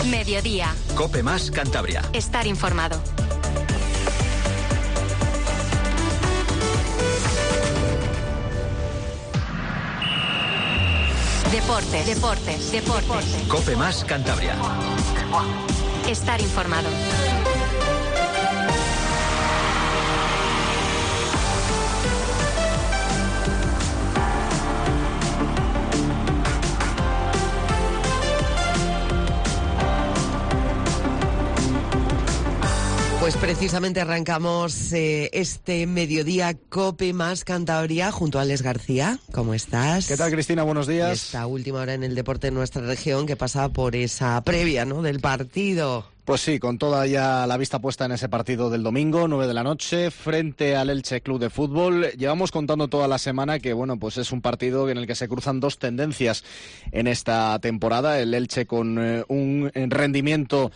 Mediodía. COPE más Cantabria. Estar informado. Deportes. COPE más Cantabria. Estar informado. Pues precisamente arrancamos este mediodía COPE más Cantabria junto a Alex García. ¿Cómo estás? ¿Qué tal, Cristina? Buenos días. Esta última hora en el deporte de nuestra región que pasa por esa previa, ¿no?, del partido. Pues sí, con toda ya la vista puesta en ese partido del domingo, 9 de la noche, frente al Elche Club de Fútbol. Llevamos contando toda la semana que, bueno, pues es un partido en el que se cruzan dos tendencias en esta temporada. El Elche con un rendimiento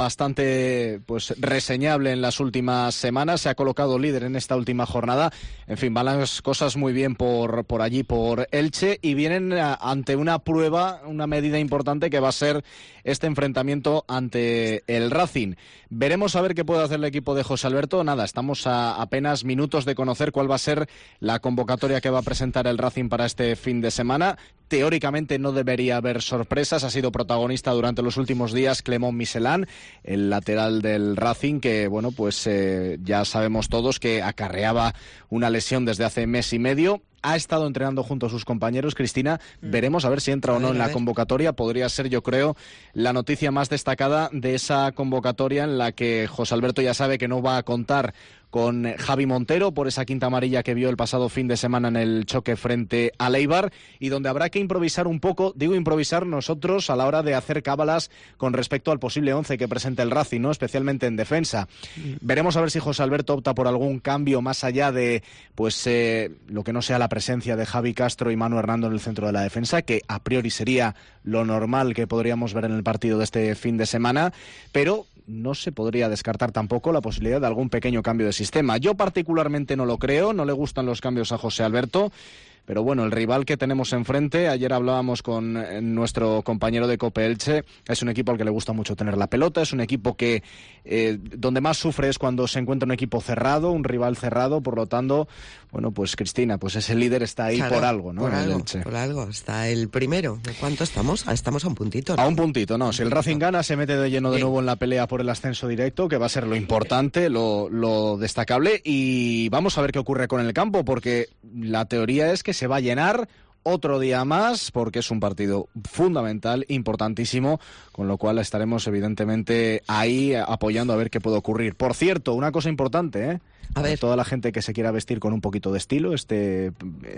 bastante pues reseñable en las últimas semanas. Se ha colocado líder en esta última jornada. En fin, van las cosas muy bien por allí, por Elche, y vienen ante una prueba, una medida importante que va a ser este enfrentamiento ante el Racing. Veremos a ver qué puede hacer el equipo de José Alberto. Nada, estamos a apenas minutos de conocer cuál va a ser la convocatoria que va a presentar el Racing para este fin de semana. Teóricamente no debería haber sorpresas. Ha sido protagonista durante los últimos días Clément Michelán, el lateral del Racing, que bueno, pues ya sabemos todos que acarreaba una lesión desde hace mes y medio. Ha estado entrenando junto a sus compañeros. Cristina, veremos a ver si entra o no en la convocatoria. Podría ser, yo creo, la noticia más destacada de esa convocatoria, en la que José Alberto ya sabe que no va a contar con Javi Montero por esa quinta amarilla que vio el pasado fin de semana en el choque frente al Eibar, y donde habrá que improvisar un poco. Digo improvisar nosotros a la hora de hacer cábalas con respecto al posible 11 que presente el Racing, ¿no?, especialmente en defensa. Veremos a ver si José Alberto opta por algún cambio más allá de pues lo que no sea la presencia de Javi Castro y Manu Hernando en el centro de la defensa, que a priori sería lo normal que podríamos ver en el partido de este fin de semana, pero no se podría descartar tampoco la posibilidad de algún pequeño cambio de sistema. Yo particularmente no lo creo, no le gustan los cambios a José Alberto, pero bueno, el rival que tenemos enfrente, ayer hablábamos con nuestro compañero de COPE Elche, es un equipo al que le gusta mucho tener la pelota, es un equipo que donde más sufre es cuando se encuentra un equipo cerrado, un rival cerrado, por lo tanto, bueno, pues Cristina, pues ese líder está ahí, claro, por algo, ¿no? Por algo, está el primero. ¿De cuánto estamos? Estamos a un puntito, ¿no? A un puntito, no. Si el Racing gana, se mete de lleno de nuevo en la pelea por el ascenso directo, que va a ser lo importante, lo destacable, y vamos a ver qué ocurre con el campo, porque la teoría es que se va a llenar otro día más, porque es un partido fundamental, importantísimo, con lo cual estaremos evidentemente ahí apoyando a ver qué puede ocurrir. Por cierto, una cosa importante, a ver, toda la gente que se quiera vestir con un poquito de estilo este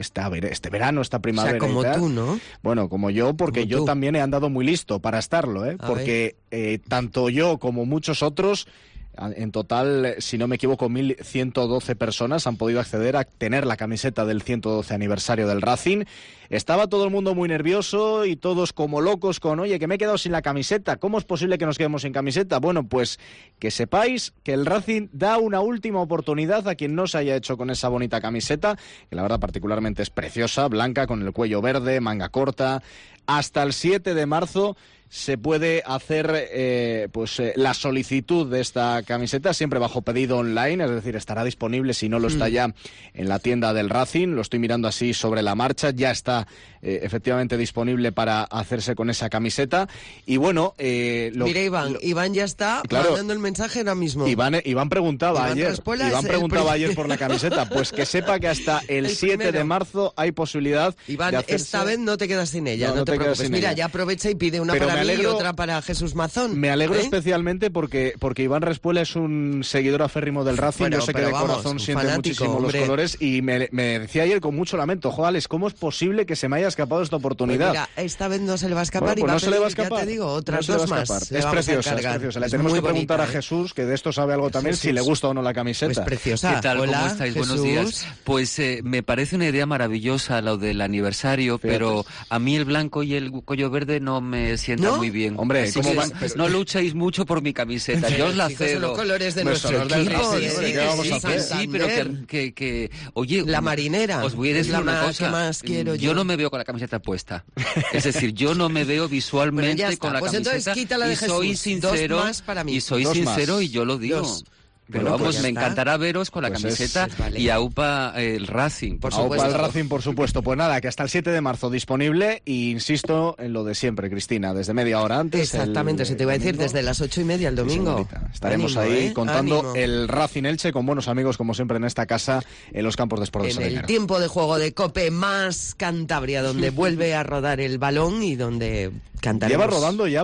verano, esta primavera. O sea, como tú, ¿no? Bueno, como yo, porque yo también he andado muy listo para estarlo, porque tanto yo como muchos otros, en total, si no me equivoco, 1.112 personas han podido acceder a tener la camiseta del 112 aniversario del Racing. Estaba todo el mundo muy nervioso y todos como locos con, oye, que me he quedado sin la camiseta, ¿cómo es posible que nos quedemos sin camiseta? Bueno, pues que sepáis que el Racing da una última oportunidad a quien no se haya hecho con esa bonita camiseta, que la verdad particularmente es preciosa, blanca, con el cuello verde, manga corta. Hasta el 7 de marzo se puede hacer la solicitud de esta camiseta, siempre bajo pedido online, es decir, estará disponible, si no lo está ya, en la tienda del Racing. Lo estoy mirando así sobre la marcha, ya está efectivamente disponible para hacerse con esa camiseta. Y bueno, mira, Iván ya está, claro, mandando el mensaje ahora mismo. Iván preguntaba ayer por la camiseta, pues que sepa que hasta el 7 de marzo hay posibilidad. Iván, de hacerse... esta vez no te quedas sin ella, no te preocupes. Mira, ya aprovecha y pide una para mí y otra para Jesús Mazón. Me alegro especialmente porque Iván Respuela es un seguidor aférrimo del Racing. Bueno, yo sé que de corazón siente muchísimo los colores, y me decía ayer con mucho lamento, Alex, ¿cómo es posible que se me haya escapado esta oportunidad? Pues mira, esta vez no se le va a escapar, y va no se le va a escapar. Ya te digo, otras dos más. Es preciosa. Le tenemos que preguntar a Jesús, que de esto sabe algo también, si le gusta o no la camiseta. Pues preciosa. ¿Qué tal? Hola, ¿Cómo estáis? Jesús. Buenos días. Pues me parece una idea maravillosa lo del aniversario, pero a mí el blanco y el cuello verde no me sienta muy bien. Hombre, así que no luchéis mucho por mi camiseta, yo os la cedo. Son los colores de nuestro equipo. ¿Qué vamos a hacer? Sí, pero que oye, la marinera. Os voy a decir una cosa. Que más quiero yo no me veo con la camiseta puesta. Es decir, yo no me veo visualmente con la camiseta. Entonces quítala de Jesús. Soy sincero, dos más para mí. Y soy sincero y yo lo digo. Pero bueno, vamos, pues me encantará veros con la camiseta y AUPA el Racing. Por supuesto. AUPA el Racing, por supuesto. Pues nada, que hasta el 7 de marzo disponible, e insisto en lo de siempre, Cristina, desde media hora antes. Exactamente, se te iba a decir, desde las 8:30 el domingo. Estaremos ahí contando el Racing Elche con buenos amigos, como siempre, en esta casa, en los campos de Sport de Sardinero. En el tiempo de juego de COPE más Cantabria, donde vuelve a rodar el balón y donde cantaremos. Lleva rodando ya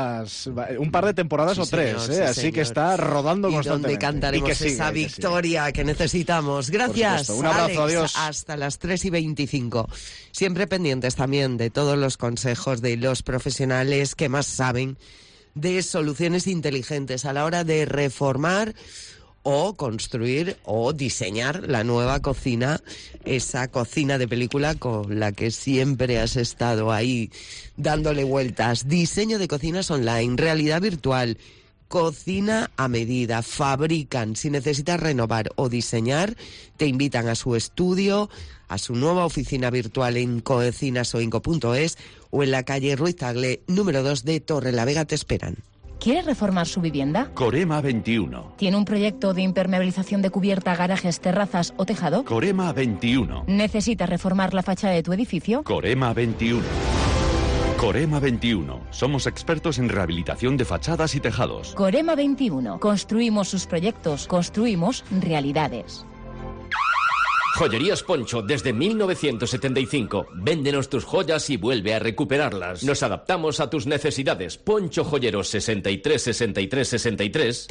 un par de temporadas o tres, así que está rodando constantemente. Donde cantaremos esa victoria que necesitamos. Gracias, un abrazo, Alex, adiós. hasta las 3:25. Siempre pendientes también de todos los consejos de los profesionales que más saben de soluciones inteligentes a la hora de reformar o construir o diseñar la nueva cocina, esa cocina de película con la que siempre has estado ahí dándole vueltas. Diseño de cocinas online, realidad virtual, cocina a medida, fabrican. Si necesitas renovar o diseñar, te invitan a su estudio, a su nueva oficina virtual en cocinasoinco.es o en la calle Ruiz Tagle, número 2 de Torrelavega. Te esperan. ¿Quiere reformar su vivienda? Corema 21. ¿Tiene un proyecto de impermeabilización de cubierta, garajes, terrazas o tejado? Corema 21. ¿Necesita reformar la fachada de tu edificio? Corema 21. Corema 21. Somos expertos en rehabilitación de fachadas y tejados. Corema 21. Construimos sus proyectos, construimos realidades. Joyerías Poncho, desde 1975. Véndenos tus joyas y vuelve a recuperarlas. Nos adaptamos a tus necesidades. Poncho Joyeros 63 63 63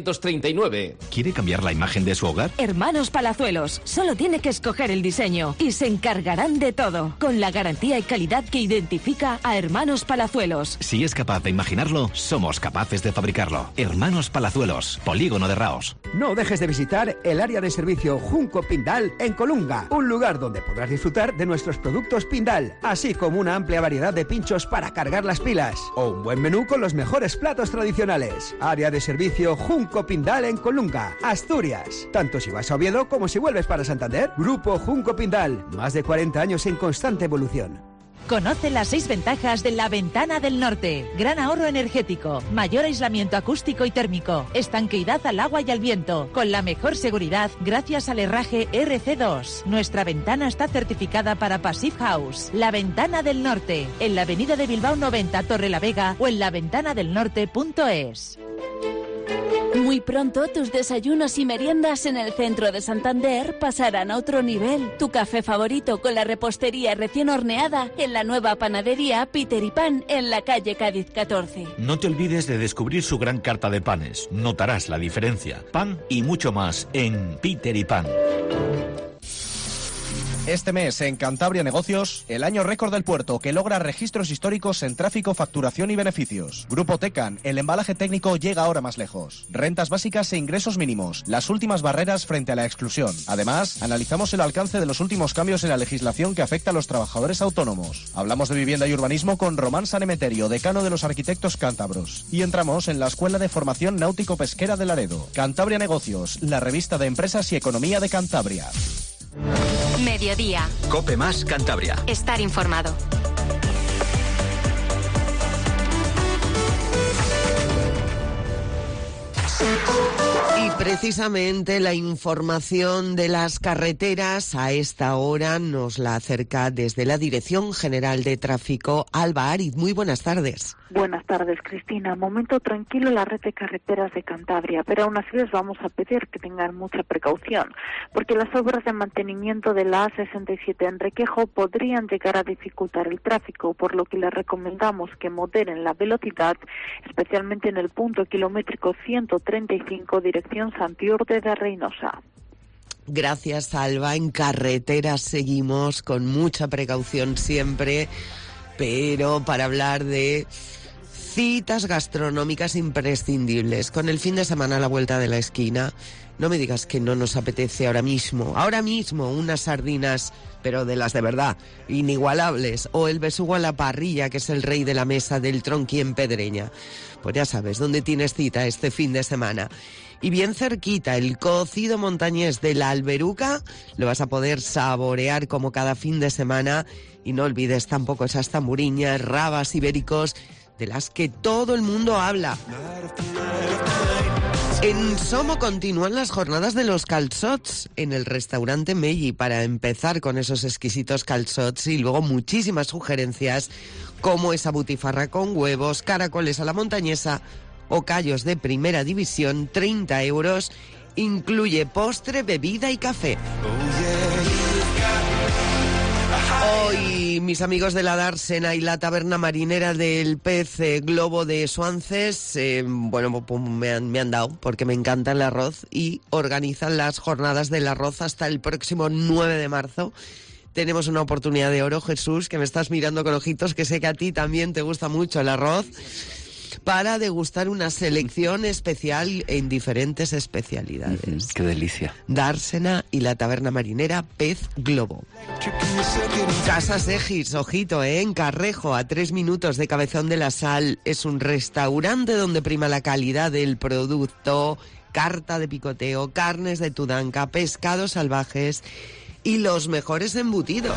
339. ¿Quiere cambiar la imagen de su hogar? Hermanos Palazuelos. Solo tiene que escoger el diseño y se encargarán de todo, con la garantía y calidad que identifica a Hermanos Palazuelos. Si es capaz de imaginarlo, somos capaces de fabricarlo. Hermanos Palazuelos, Polígono de Raos. No dejes de visitar el área de servicio Junco Pindal en Colunga, un lugar donde podrás disfrutar de nuestros productos Pindal, así como una amplia variedad de pinchos para cargar las pilas, o un buen menú con los mejores platos tradicionales. Área de servicio Junco Pindal en Colunga, Asturias. Tanto si vas a Oviedo como si vuelves para Santander. Grupo Junco Pindal, más de 40 años en constante evolución. Conoce las 6 ventajas de la Ventana del Norte. Gran ahorro energético, mayor aislamiento acústico y térmico, estanqueidad al agua y al viento, con la mejor seguridad gracias al herraje RC2. Nuestra ventana está certificada para Passive House. La Ventana del Norte, en la avenida de Bilbao 90, Torrelavega o en laventanadelnorte.es. Muy pronto tus desayunos y meriendas en el centro de Santander pasarán a otro nivel. Tu café favorito con la repostería recién horneada en la nueva panadería Peter y Pan en la calle Cádiz 14. No te olvides de descubrir su gran carta de panes. Notarás la diferencia. Pan y mucho más en Peter y Pan. Este mes en Cantabria Negocios, el año récord del puerto que logra registros históricos en tráfico, facturación y beneficios. Grupo Tecan, el embalaje técnico llega ahora más lejos. Rentas básicas e ingresos mínimos, las últimas barreras frente a la exclusión. Además, analizamos el alcance de los últimos cambios en la legislación que afecta a los trabajadores autónomos. Hablamos de vivienda y urbanismo con Román Sanemeterio, decano de los arquitectos cántabros. Y entramos en la Escuela de Formación Náutico-Pesquera de Laredo. Cantabria Negocios, la revista de empresas y economía de Cantabria. Mediodía. COPE más Cantabria. Estar informado. Y precisamente la información de las carreteras a esta hora nos la acerca desde la Dirección General de Tráfico, Alba Ariz. Muy buenas tardes. Buenas tardes, Cristina. Momento tranquilo en la red de carreteras de Cantabria, pero aún así les vamos a pedir que tengan mucha precaución, porque las obras de mantenimiento de la A67 en Requejo podrían llegar a dificultar el tráfico, por lo que les recomendamos que moderen la velocidad, especialmente en el punto kilométrico 135, dirección Santiurde de Reynosa. Gracias, Alba. En carreteras seguimos con mucha precaución siempre, pero para hablar de Citas gastronómicas imprescindibles. Con el fin de semana a la vuelta de la esquina, no me digas que no nos apetece ahora mismo, unas sardinas, pero de las de verdad, inigualables, o el besugo a la parrilla, que es el rey de la mesa del Tronqui en Pedreña. Pues ya sabes dónde tienes cita este fin de semana. Y bien cerquita, el cocido montañés de la Alberuca lo vas a poder saborear como cada fin de semana. Y no olvides tampoco esas tamburiñas, rabas ibéricos, de las que todo el mundo habla. En Somo continúan las jornadas de los calçots en el restaurante Melli, para empezar con esos exquisitos calçots y luego muchísimas sugerencias como esa butifarra con huevos, caracoles a la montañesa o callos de primera división, 30 euros, incluye postre, bebida y café. Hoy mis amigos de la Dársena y la taberna marinera del Pez Globo de Suances, pues me han dado, porque me encanta el arroz, y organizan las jornadas del arroz hasta el próximo 9 de marzo. Tenemos una oportunidad de oro, Jesús, que me estás mirando con ojitos, que sé que a ti también te gusta mucho el arroz, para degustar una selección especial en diferentes especialidades. ¡Qué delicia! Dársena y la taberna marinera Pez Globo. Casa Segis, ojito, en Carrejo, a 3 minutos de Cabezón de la Sal. Es un restaurante donde prima la calidad del producto, carta de picoteo, carnes de Tudanca, pescados salvajes y los mejores embutidos.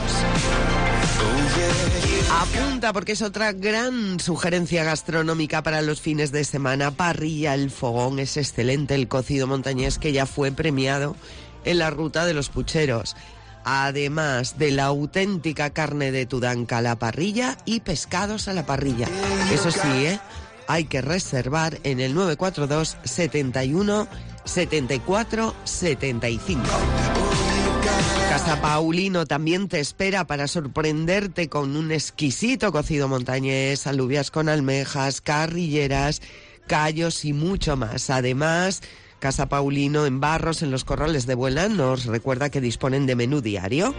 Apunta, porque es otra gran sugerencia gastronómica para los fines de semana. Parrilla El Fogón, es excelente el cocido montañés, que ya fue premiado en la ruta de los pucheros. Además de la auténtica carne de Tudanca a la parrilla y pescados a la parrilla. Eso sí, hay que reservar en el 942 71 74 75. Casa Paulino también te espera para sorprenderte con un exquisito cocido montañés, alubias con almejas, carrilleras, callos y mucho más. Además, Casa Paulino en Barros, en los Corrales de Buela, nos recuerda que disponen de menú diario.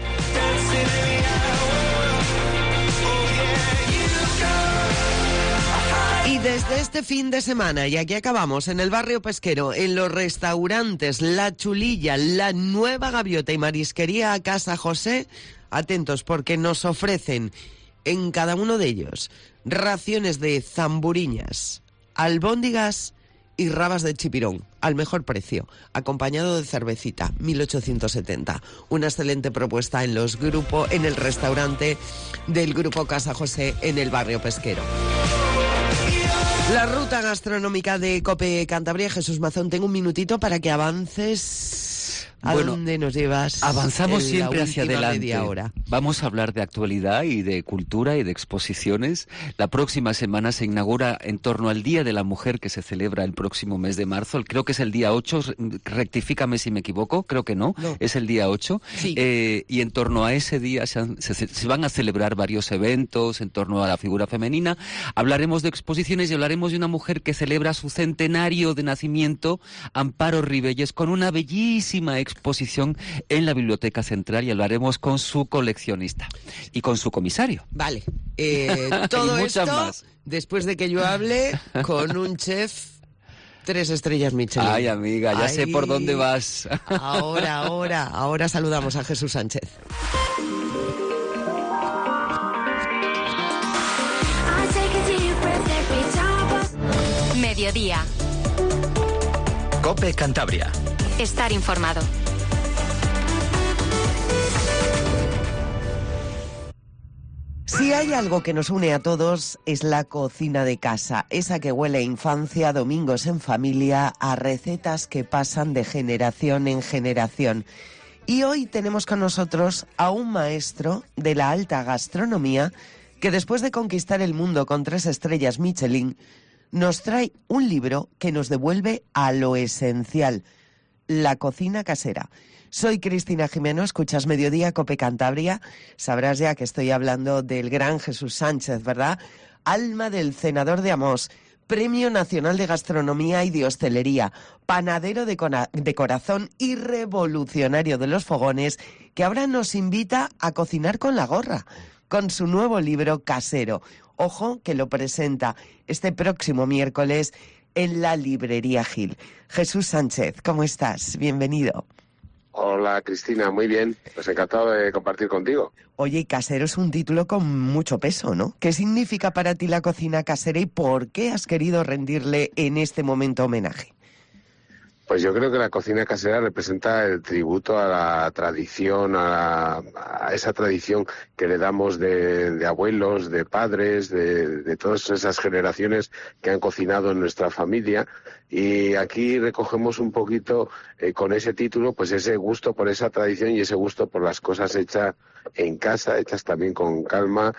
Y desde este fin de semana, y aquí acabamos, en el barrio pesquero, en los restaurantes La Chulilla, La Nueva Gaviota y Marisquería Casa José, atentos, porque nos ofrecen en cada uno de ellos raciones de zamburiñas, albóndigas y rabas de chipirón, al mejor precio, acompañado de cervecita, 1870. Una excelente propuesta en el restaurante del Grupo Casa José en el barrio pesquero. La ruta gastronómica de COPE Cantabria. Jesús Mazón, tengo un minutito para que avances. ¿A dónde nos llevas? Avanzamos siempre hacia adelante. Media hora. Vamos a hablar de actualidad y de cultura y de exposiciones. La próxima semana se inaugura en torno al Día de la Mujer, que se celebra el próximo mes de marzo. Creo que es el día 8, rectifícame si me equivoco, creo que no. Es el día 8. Sí. Y en torno a ese día se van a celebrar varios eventos en torno a la figura femenina. Hablaremos de exposiciones y hablaremos de una mujer que celebra su centenario de nacimiento, Amparo Ribelles, con una bellísima exposición en la Biblioteca Central, y hablaremos con su coleccionista y con su comisario. Vale. Todo esto más después de que yo hable con un chef 3 estrellas Michelin. Ay, amiga, ya sé por dónde vas. Ahora saludamos a Jesús Sánchez. Mediodía. COPE Cantabria. Estar informado. Si hay algo que nos une a todos, es la cocina de casa, esa que huele a infancia, domingos en familia, a recetas que pasan de generación en generación. Y hoy tenemos con nosotros a un maestro de la alta gastronomía que, después de conquistar el mundo con 3 estrellas Michelin, nos trae un libro que nos devuelve a lo esencial: la cocina casera. Soy Cristina Jimeno, escuchas Mediodía, COPE Cantabria. Sabrás ya que estoy hablando del gran Jesús Sánchez, ¿verdad? Alma del cenador de Amós, Premio Nacional de Gastronomía y de Hostelería, panadero de corazón y revolucionario de los fogones, que ahora nos invita a cocinar con la gorra, con su nuevo libro casero. Ojo, que lo presenta este próximo miércoles en la Librería Gil. Jesús Sánchez, ¿cómo estás? Bienvenido. Hola, Cristina, muy bien. Pues encantado de compartir contigo. Oye, y Casero es un título con mucho peso, ¿no? ¿Qué significa para ti la cocina casera y por qué has querido rendirle en este momento homenaje? Pues yo creo que la cocina casera representa el tributo a la tradición, a esa tradición que le damos de abuelos, de padres, de todas esas generaciones que han cocinado en nuestra familia. Y aquí recogemos un poquito con ese título, pues ese gusto por esa tradición y ese gusto por las cosas hechas en casa, hechas también con calma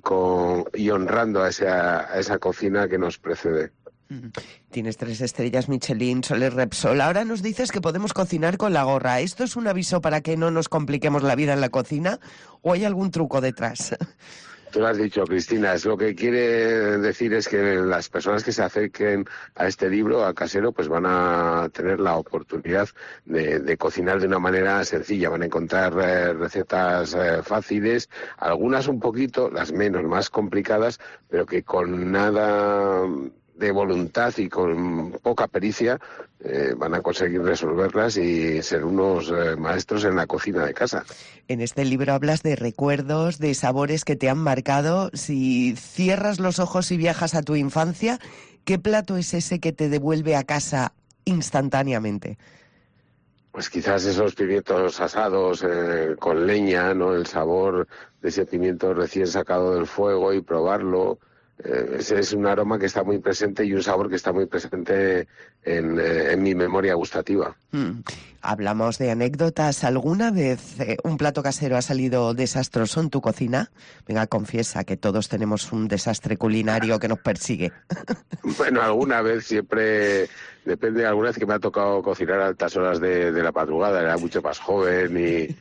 y honrando a esa cocina que nos precede. Tienes 3 estrellas Michelin, Soler Repsol. Ahora nos dices que podemos cocinar con la gorra. ¿Esto es un aviso para que no nos compliquemos la vida en la cocina o hay algún truco detrás? Tú lo has dicho, Cristina. Lo que quiere decir es que las personas que se acerquen a este libro, a Casero, pues van a tener la oportunidad de cocinar de una manera sencilla. Van a encontrar recetas fáciles, algunas un poquito, las menos, más complicadas, pero que con nada de voluntad y con poca pericia van a conseguir resolverlas y ser unos maestros en la cocina de casa. En este libro hablas de recuerdos, de sabores que te han marcado. Si cierras los ojos y viajas a tu infancia, ¿qué plato es ese que te devuelve a casa instantáneamente? Pues quizás esos pimientos asados con leña, ¿no? El sabor de ese pimiento recién sacado del fuego y probarlo. Ese es un aroma que está muy presente y un sabor que está muy presente en mi memoria gustativa. Hablamos de anécdotas. ¿Alguna vez un plato casero ha salido desastroso en tu cocina? Venga, confiesa que todos tenemos un desastre culinario que nos persigue. Bueno, alguna vez siempre, depende, alguna vez que me ha tocado cocinar a altas horas de la madrugada, era mucho más joven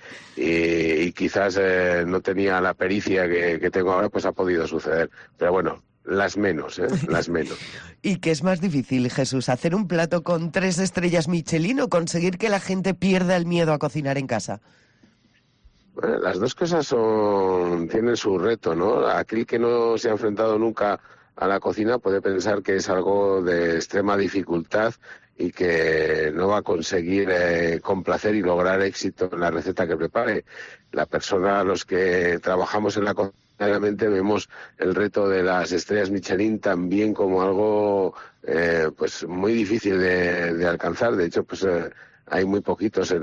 y quizás no tenía la pericia que tengo ahora, pues ha podido suceder. Pero bueno, las menos, las menos. ¿Y qué es más difícil, Jesús? ¿Hacer un plato con 3 estrellas Michelin o conseguir que la gente pierda el miedo a cocinar en casa? Bueno, las dos cosas tienen su reto, ¿no? Aquel que no se ha enfrentado nunca a la cocina puede pensar que es algo de extrema dificultad y que no va a conseguir complacer y lograr éxito en la receta que prepare. La persona, los que trabajamos en la cocina, realmente vemos el reto de las estrellas Michelin también como algo pues muy difícil de alcanzar. De hecho, pues hay muy poquitos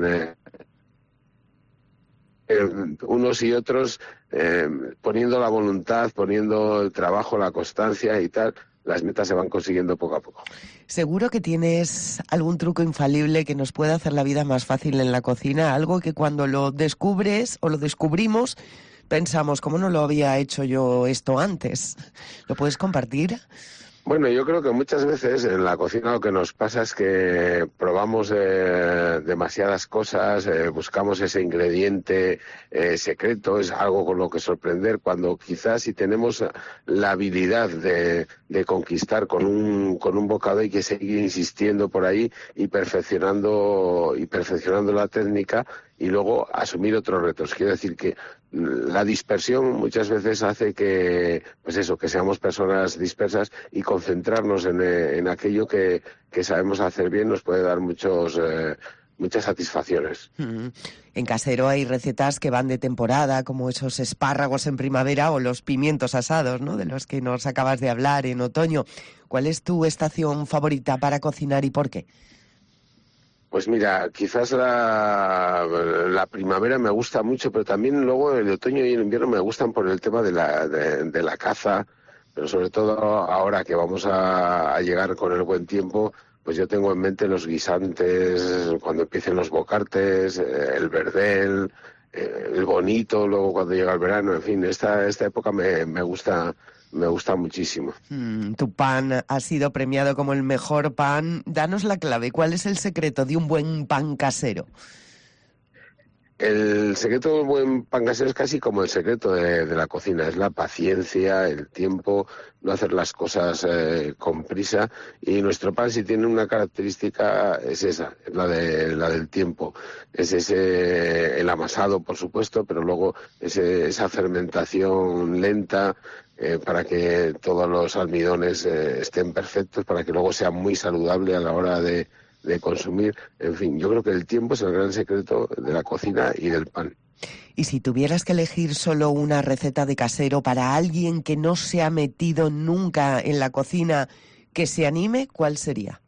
unos y otros poniendo la voluntad, poniendo el trabajo, la constancia y tal. Las metas se van consiguiendo poco a poco. Seguro que tienes algún truco infalible que nos pueda hacer la vida más fácil en la cocina, algo que cuando lo descubres o lo descubrimos pensamos, ¿cómo no lo había hecho yo esto antes? ¿Lo puedes compartir? Bueno, yo creo que muchas veces en la cocina lo que nos pasa es que probamos demasiadas cosas, buscamos ese ingrediente secreto, es algo con lo que sorprender, cuando quizás si tenemos la habilidad de conquistar con un bocado hay que seguir insistiendo por ahí y perfeccionando la técnica y luego asumir otros retos. Quiero decir que la dispersión muchas veces hace que, pues eso, que seamos personas dispersas y concentrarnos en aquello que sabemos hacer bien nos puede dar muchas satisfacciones. En Casero hay recetas que van de temporada, como esos espárragos en primavera o los pimientos asados, ¿no?, de los que nos acabas de hablar en otoño. ¿Cuál es tu estación favorita para cocinar y por qué? Pues mira, quizás la primavera me gusta mucho, pero también luego el otoño y el invierno me gustan por el tema de la caza, pero sobre todo ahora que vamos a llegar con el buen tiempo, pues yo tengo en mente los guisantes, cuando empiecen los bocartes, el verdel, el bonito, luego cuando llega el verano, en fin, esta época me gusta muchísimo. Tu pan ha sido premiado como el mejor pan. Danos la clave. ¿Cuál es el secreto de un buen pan casero? El secreto del buen pan casero es casi como el secreto de la cocina, es la paciencia, el tiempo, no hacer las cosas con prisa, y nuestro pan, si tiene una característica, es esa, es la del tiempo, es el amasado, por supuesto, pero luego esa fermentación lenta, para que todos los almidones estén perfectos, para que luego sea muy saludable a la hora de consumir. En fin, yo creo que el tiempo es el gran secreto de la cocina y del pan. Y si tuvieras que elegir solo una receta de casero para alguien que no se ha metido nunca en la cocina, que se anime, ¿cuál sería?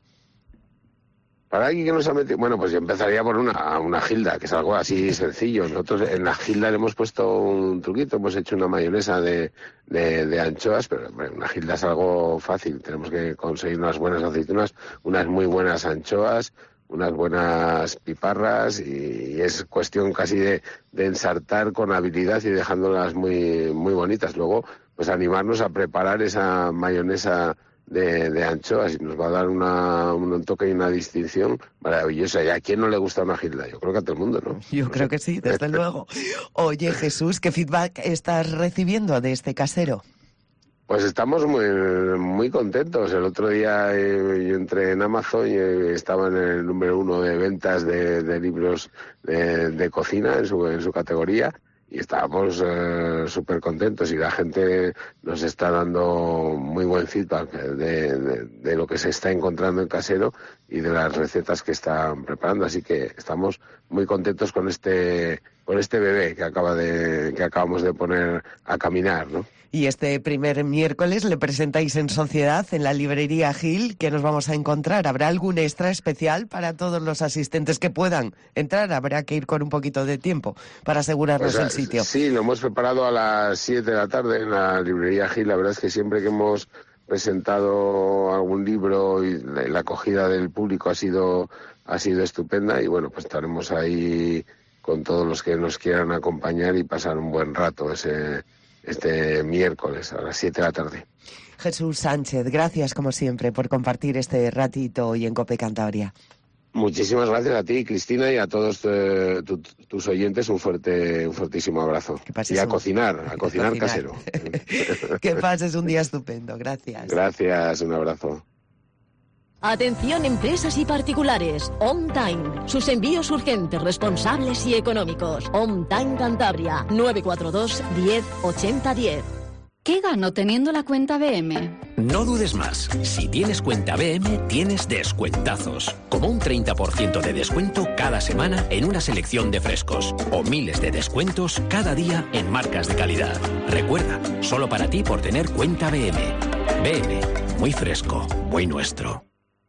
Para alguien que no se ha metido, bueno, pues yo empezaría por una gilda, que es algo así sencillo. Nosotros en la gilda le hemos puesto un truquito, hemos hecho una mayonesa de anchoas, pero bueno, una gilda es algo fácil. Tenemos que conseguir unas buenas aceitunas, unas muy buenas anchoas, unas buenas piparras, y es cuestión casi de ensartar con habilidad y dejándolas muy, muy bonitas. Luego, pues animarnos a preparar esa mayonesa de anchoas, y nos va a dar un toque y una distinción maravillosa. ¿Y a quién no le gusta una gilda? Yo creo que a todo el mundo, ¿no? Yo creo que sí, desde luego. Oye, Jesús, ¿qué feedback estás recibiendo de este casero? Pues estamos muy, muy contentos. El otro día yo entré en Amazon y estaba en el número 1 de ventas de libros de cocina en su categoría. Y estábamos súper contentos, y la gente nos está dando muy buen feedback de lo que se está encontrando en casero y de las recetas que están preparando. Así que estamos muy contentos con este bebé que acabamos de poner a caminar, ¿no? Y este primer miércoles le presentáis en sociedad en la librería Gil. ¿Qué nos vamos a encontrar? ¿Habrá algún extra especial para todos los asistentes que puedan entrar? Habrá que ir con un poquito de tiempo para asegurarnos el sitio. Sí, lo hemos preparado a las 7 de la tarde en la librería Gil. La verdad es que siempre que hemos presentado algún libro y la acogida del público ha sido estupenda, y bueno, pues estaremos ahí con todos los que nos quieran acompañar y pasar un buen rato este miércoles a las 7 de la tarde. Jesús Sánchez, gracias como siempre por compartir este ratito hoy en COPE Cantabria. Muchísimas gracias a ti, Cristina, y a todos tus oyentes. Un fuertísimo abrazo. Y a cocinar casero. Que pases un día estupendo. Gracias. Gracias, un abrazo. Atención, empresas y particulares. On Time. Sus envíos urgentes, responsables y económicos. On Time Cantabria. 942 10 80 10. ¿Qué gano teniendo la cuenta BM? No dudes más. Si tienes cuenta BM, tienes descuentazos. Como un 30% de descuento cada semana en una selección de frescos. O miles de descuentos cada día en marcas de calidad. Recuerda, solo para ti por tener cuenta BM. BM, muy fresco, muy nuestro.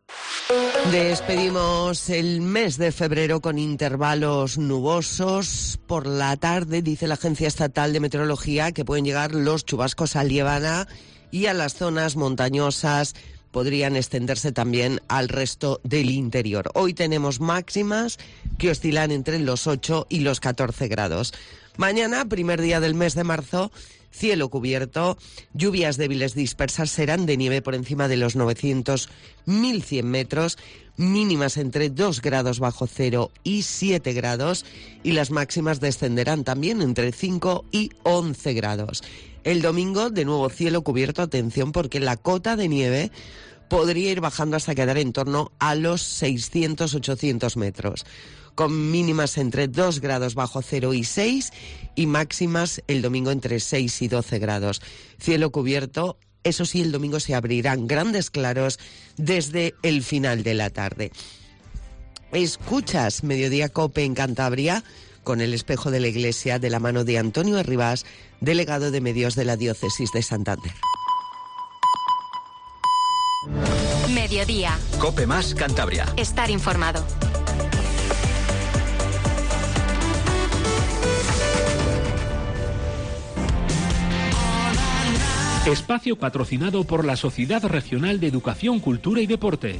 Despedimos el mes de febrero con intervalos nubosos. Por la tarde, dice la Agencia Estatal de Meteorología, que pueden llegar los chubascos a Liébana y a las zonas montañosas. Podrían extenderse también al resto del interior. Hoy tenemos máximas que oscilan entre los 8 y los 14 grados. Mañana, primer día del mes de marzo, cielo cubierto, lluvias débiles dispersas, serán de nieve por encima de los 900-1100 metros, mínimas entre 2 grados bajo cero y 7 grados, y las máximas descenderán también entre 5 y 11 grados. El domingo, de nuevo cielo cubierto, atención, porque la cota de nieve podría ir bajando hasta quedar en torno a los 600-800 metros. Con mínimas entre 2 grados bajo cero y 6, y máximas el domingo entre 6 y 12 grados. Cielo cubierto, eso sí, el domingo se abrirán grandes claros desde el final de la tarde. Escuchas Mediodía COPE en Cantabria, con el espejo de la Iglesia, de la mano de Antonio Arribas, delegado de medios de la Diócesis de Santander. Mediodía. COPE más Cantabria. Estar informado. Espacio patrocinado por la Sociedad Regional de Educación, Cultura y Deporte.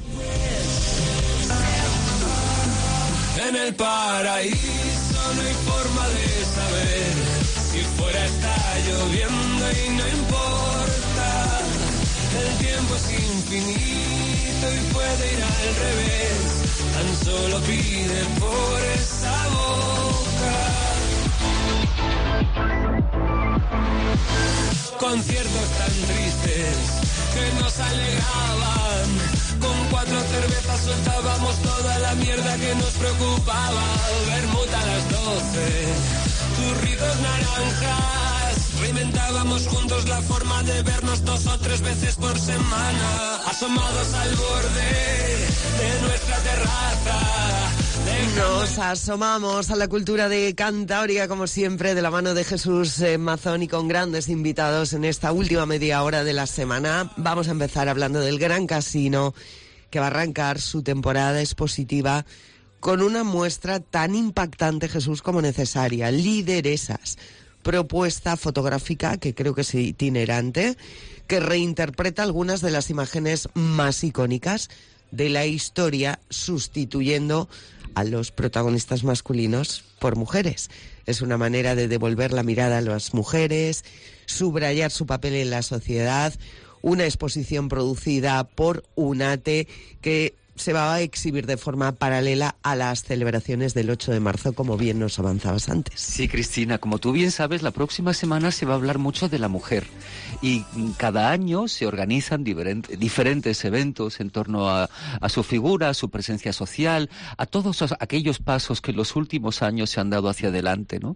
En el paraíso no hay forma de saber si fuera está lloviendo y no importa. El tiempo es infinito y puede ir al revés. Tan solo pide por esa boca. Conciertos tan tristes que nos alegraban. Con 4 cervezas soltábamos toda la mierda que nos preocupaba. Vermut a las 12, turritos naranjas. Reinventábamos juntos la forma de vernos 2 o 3 veces por semana. Asomados al borde de nuestra terraza. Nos asomamos a la cultura de Cantabria, como siempre, de la mano de Jesús Mazón y con grandes invitados en esta última media hora de la semana. Vamos a empezar hablando del Gran Casino, que va a arrancar su temporada expositiva con una muestra tan impactante, Jesús, como necesaria. Lideresas, propuesta fotográfica que creo que es itinerante, que reinterpreta algunas de las imágenes más icónicas de la historia, sustituyendo a los protagonistas masculinos por mujeres. Es una manera de devolver la mirada a las mujeres, subrayar su papel en la sociedad, una exposición producida por UNATE que se va a exhibir de forma paralela a las celebraciones del 8 de marzo, como bien nos avanzabas antes. Sí, Cristina, como tú bien sabes, la próxima semana se va a hablar mucho de la mujer y cada año se organizan diferentes eventos en torno a su figura, a su presencia social, a todos aquellos pasos que en los últimos años se han dado hacia adelante, ¿no?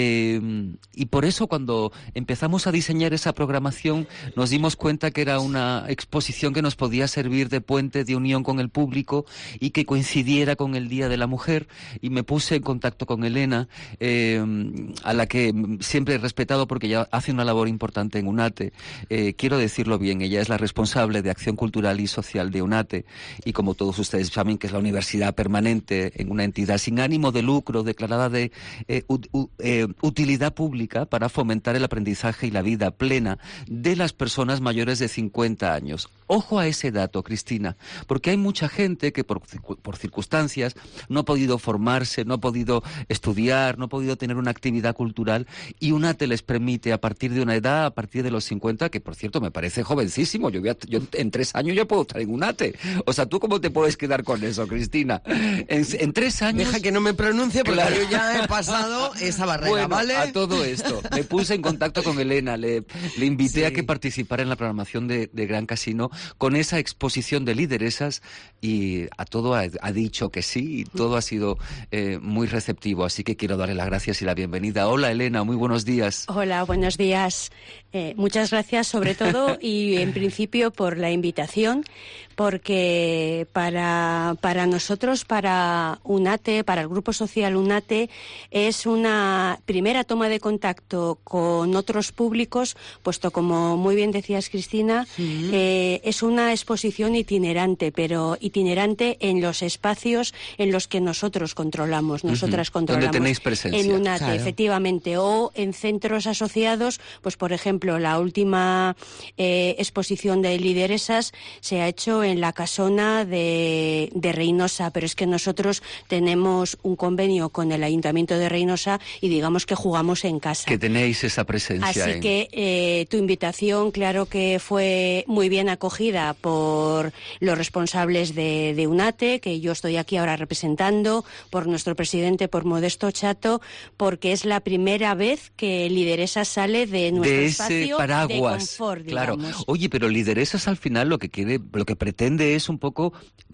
Y por eso cuando empezamos a diseñar esa programación nos dimos cuenta que era una exposición que nos podía servir de puente de unión con el público y que coincidiera con el Día de la Mujer, y me puse en contacto con Elena, a la que siempre he respetado porque ella hace una labor importante en UNATE. Quiero decirlo bien, ella es la responsable de Acción Cultural y Social de UNATE, y como todos ustedes saben, que es la universidad permanente en una entidad sin ánimo de lucro, declarada de utilidad pública para fomentar el aprendizaje y la vida plena de las personas mayores de 50 años. Ojo a ese dato, Cristina, porque hay mucha gente que por circunstancias no ha podido formarse, no ha podido estudiar, no ha podido tener una actividad cultural, y UNATE les permite a partir de una edad, a partir de los 50, que por cierto me parece jovencísimo, yo en 3 años ya puedo estar en UNATE. O sea, ¿tú cómo te puedes quedar con eso, Cristina? En 3 años... Deja que no me pronuncie porque claro, yo ya he pasado esa barrera, bueno, ¿vale? A todo esto, me puse en contacto con Elena, le invité a que participara en la programación de Gran Casino con esa exposición de lideresas, y a todo ha dicho que sí, y todo ha sido muy receptivo, así que quiero darle las gracias y la bienvenida. Hola Elena, muy buenos días. Hola, buenos días. Muchas gracias sobre todo y en principio por la invitación, porque para nosotros, para UNATE, para el Grupo Social UNATE, es una primera toma de contacto con otros públicos, puesto como muy bien decías, Cristina, es una exposición itinerante, pero itinerante en los espacios en los que nosotros controlamos, nosotras controlamos. Donde tenéis presencia. En UNATE, efectivamente, o en centros asociados, pues por ejemplo, la última exposición de lideresas se ha hecho en la Casona de Reynosa, pero es que nosotros tenemos un convenio con el Ayuntamiento de Reynosa y digamos que jugamos en casa. Que tenéis esa presencia. Así que tu invitación, claro que fue muy bien acogida por los responsables de UNATE, que yo estoy aquí ahora representando, por nuestro presidente, por Modesto Chato, porque es la primera vez que Lideresas sale de nuestro espacio paraguas, de confort, digamos. Claro. Oye, pero Lideresas al final lo que pretende es un poco...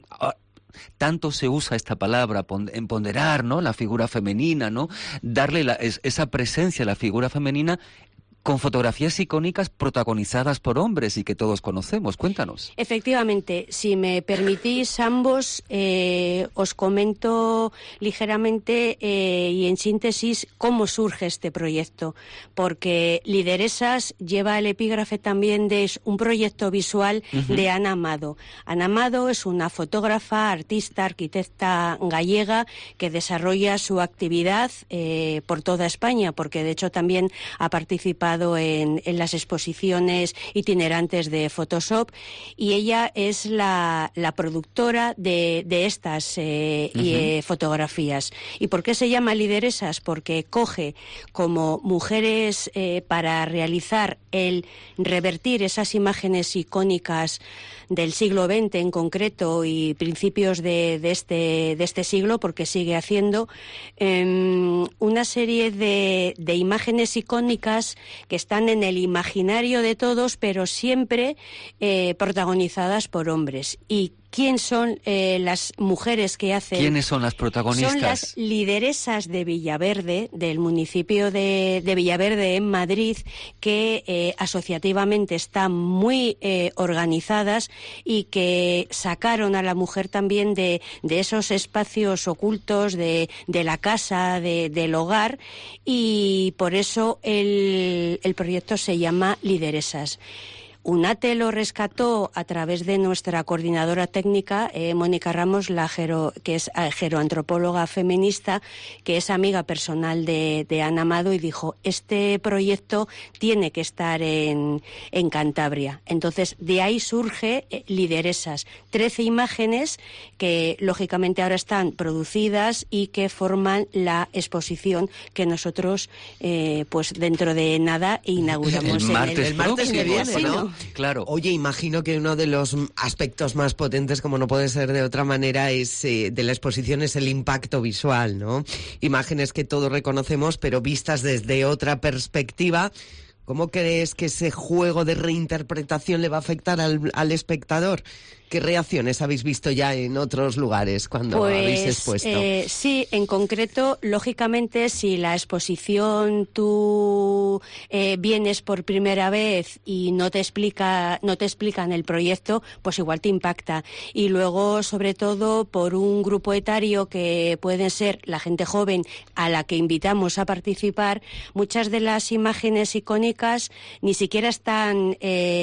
Tanto se usa esta palabra, empoderar, ¿no?, la figura femenina, ¿no?, darle esa presencia a la figura femenina con fotografías icónicas protagonizadas por hombres y que todos conocemos. Cuéntanos. Efectivamente, si me permitís ambos, os comento ligeramente y en síntesis cómo surge este proyecto, porque Lideresas lleva el epígrafe también de un proyecto visual de Ana Amado. Ana Amado es una fotógrafa, artista, arquitecta gallega que desarrolla su actividad por toda España, porque de hecho también ha participado en las exposiciones itinerantes de Photoshop, y ella es la productora de estas fotografías. ¿Y por qué se llama Lideresas? Porque coge como mujeres para realizar el revertir esas imágenes icónicas del siglo XX en concreto y principios de este siglo, porque sigue haciendo una serie de imágenes icónicas que están en el imaginario de todos, pero siempre protagonizadas por hombres. ¿Y quién son las mujeres que hacen? ¿Quiénes son las protagonistas? Son las lideresas de Villaverde, del municipio de Villaverde en Madrid, que asociativamente están muy organizadas y que sacaron a la mujer también de esos espacios ocultos de la casa, del hogar, y por eso el proyecto se llama Lideresas. UNATE lo rescató a través de nuestra coordinadora técnica, Mónica Ramos, que es geroantropóloga feminista, que es amiga personal de Ana Amado, y dijo, este proyecto tiene que estar en Cantabria. Entonces, de ahí surge Lideresas, 13 imágenes que, lógicamente, ahora están producidas y que forman la exposición que nosotros, pues dentro de nada, inauguramos el martes que viene, ¿no? Claro. Oye, imagino que uno de los aspectos más potentes, como no puede ser de otra manera, de la exposición es el impacto visual, ¿no? Imágenes que todos reconocemos, pero vistas desde otra perspectiva. ¿Cómo crees que ese juego de reinterpretación le va a afectar al espectador? ¿Qué reacciones habéis visto ya en otros lugares cuando habéis expuesto? Sí, en concreto, lógicamente, si la exposición tú vienes por primera vez y no te explican el proyecto, pues igual te impacta. Y luego, sobre todo, por un grupo etario que pueden ser la gente joven a la que invitamos a participar, muchas de las imágenes icónicas ni siquiera están,